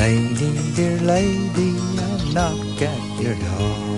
Lady, dear lady, I knock at your door.